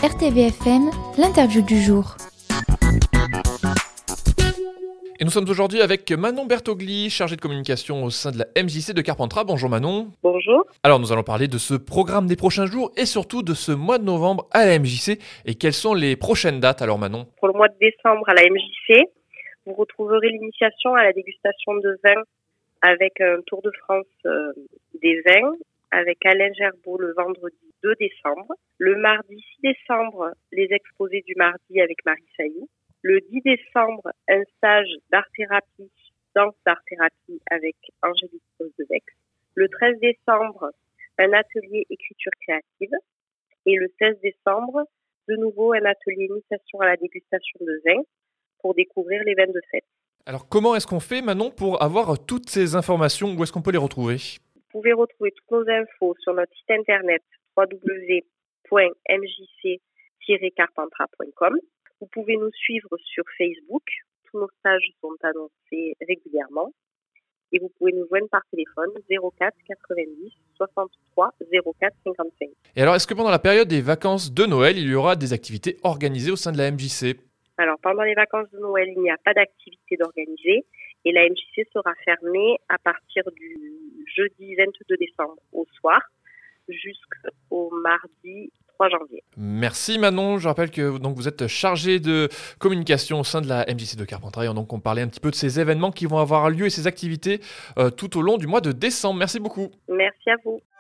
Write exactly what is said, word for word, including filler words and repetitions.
R T V F M, l'interview du jour. Et nous sommes aujourd'hui avec Manon Bertogli, chargée de communication au sein de la M J C de Carpentras. Bonjour Manon. Bonjour. Alors nous allons parler de ce programme des prochains jours et surtout de ce mois de novembre à la M J C. Et quelles sont les prochaines dates alors Manon ? Pour le mois de décembre à la M J C, vous retrouverez l'initiation à la dégustation de vins avec un tour de France euh, des vins avec Alain Gerbeau le vendredi deux décembre. Le mardi six décembre, les exposés du mardi avec Marie Sailly. Le dix décembre, un stage d'art-thérapie, danse d'art-thérapie avec Angélique Posdevex. Le treize décembre, un atelier écriture créative. Et le seize décembre, de nouveau un atelier initiation à la dégustation de vin pour découvrir les vins de fête. Alors comment est-ce qu'on fait Manon pour avoir toutes ces informations ? Où est-ce qu'on peut les retrouver ? Vous pouvez retrouver toutes nos infos sur notre site internet w w w point m j c tiret carpentras point com. Vous pouvez nous suivre sur Facebook. Tous nos stages sont annoncés régulièrement. Et vous pouvez nous joindre par téléphone zéro quatre quatre-vingt-dix soixante-trois zéro quatre cinquante-cinq. Et alors, est-ce que pendant la période des vacances de Noël, il y aura des activités organisées au sein de la M J C ? Alors, pendant les vacances de Noël, il n'y a pas d'activité d'organiser. Et la M J C sera fermée à partir du jeudi vingt-deux décembre au soir jusqu'au mardi trois janvier. Merci Manon, je rappelle que donc, vous êtes chargée de communication au sein de la M J C de Carpentras et donc on parlait un petit peu de ces événements qui vont avoir lieu et ces activités euh, tout au long du mois de décembre. Merci beaucoup. Merci à vous.